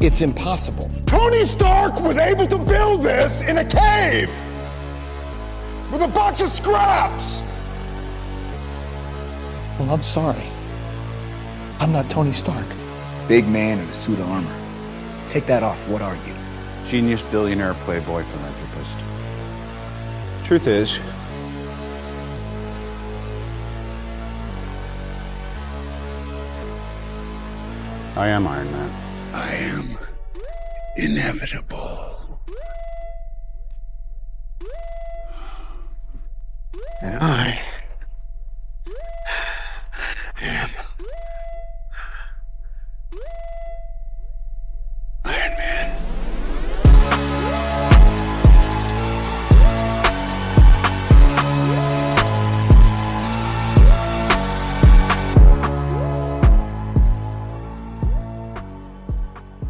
It's impossible. Tony Stark was able to build this in a cave with a bunch of scraps. Well, I'm sorry. I'm not Tony Stark. Big man in a suit of armor. Take that off, what are you? Genius, billionaire, playboy, philanthropist. Truth is, I am Iron Man. I am inevitable.